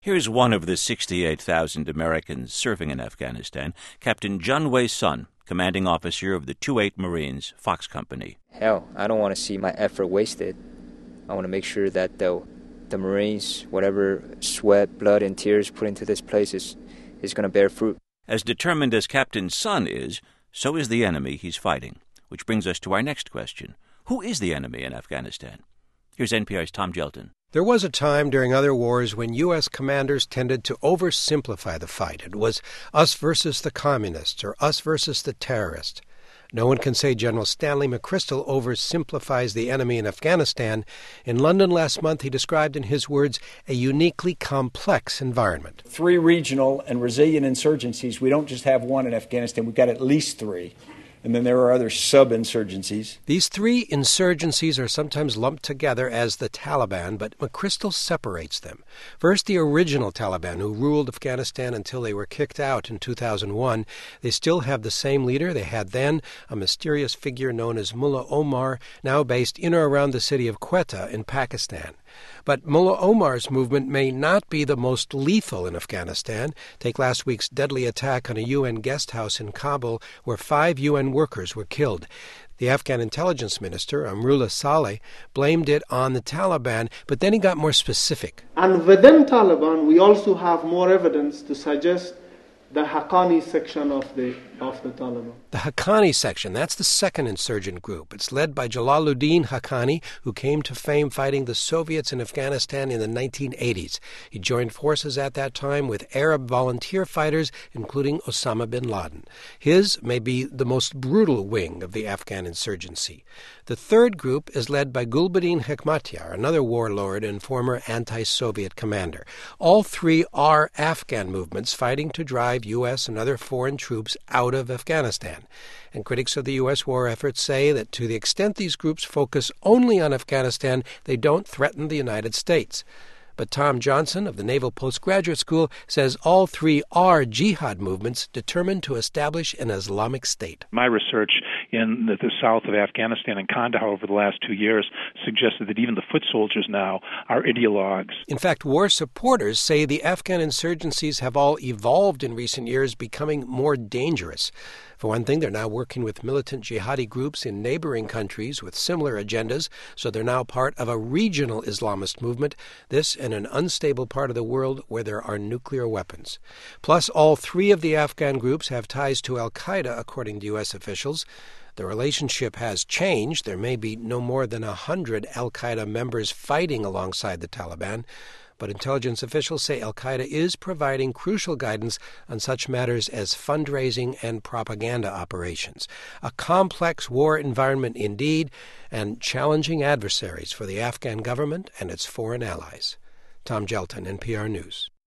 Here's one of the 68,000 Americans serving in Afghanistan, Captain Jun Wei Sun, commanding officer of the 2-8 Marines Fox Company. Hell, I don't want to see my effort wasted. I want to make sure that the Marines, whatever sweat, blood, and tears put into this place is going to bear fruit. As determined as Captain Sun is, so is the enemy he's fighting. Which brings us to our next question. Who is the enemy in Afghanistan? Here's NPR's Tom Gelton. There was a time during other wars when U.S. commanders tended to oversimplify the fight. It was us versus the communists or us versus the terrorists. No one can say General Stanley McChrystal oversimplifies the enemy in Afghanistan. In London last month, he described in his words a uniquely complex environment. 3 regional and resilient insurgencies. We don't just have one in Afghanistan. We've got at least 3. And then there are other sub-insurgencies. These 3 insurgencies are sometimes lumped together as the Taliban, but McChrystal separates them. First, the original Taliban, who ruled Afghanistan until they were kicked out in 2001. They still have the same leader they had then, a mysterious figure known as Mullah Omar, now based in or around the city of Quetta in Pakistan. But Mullah Omar's movement may not be the most lethal in Afghanistan. Take last week's deadly attack on a UN guest house in Kabul, where 5 UN workers were killed. The Afghan intelligence minister, Amrullah Saleh, blamed it on the Taliban, but then he got more specific. And within Taliban, we also have more evidence to suggest the Haqqani section of the Taliban. The Haqqani section, that's the second insurgent group. It's led by Jalaluddin Haqqani, who came to fame fighting the Soviets in Afghanistan in the 1980s. He joined forces at that time with Arab volunteer fighters, including Osama bin Laden. His may be the most brutal wing of the Afghan insurgency. The third group is led by Gulbuddin Hekmatyar, another warlord and former anti-Soviet commander. All 3 are Afghan movements fighting to drive U.S. and other foreign troops out of Afghanistan. And critics of the U.S. war effort say that to the extent these groups focus only on Afghanistan, they don't threaten the United States. But Tom Johnson of the Naval Postgraduate School says all 3 are jihad movements determined to establish an Islamic State. My research in the south of Afghanistan and Kandahar over the last 2 years suggested that even the foot soldiers now are ideologues. In fact, war supporters say the Afghan insurgencies have all evolved in recent years, becoming more dangerous. For one thing, they're now working with militant jihadi groups in neighboring countries with similar agendas, so they're now part of a regional Islamist movement, this in an unstable part of the world where there are nuclear weapons. Plus, all 3 of the Afghan groups have ties to al-Qaeda, according to U.S. officials. The relationship has changed. There may be no more than 100 al-Qaeda members fighting alongside the Taliban. But intelligence officials say al-Qaeda is providing crucial guidance on such matters as fundraising and propaganda operations. A complex war environment indeed, and challenging adversaries for the Afghan government and its foreign allies. Tom Gelton, NPR News.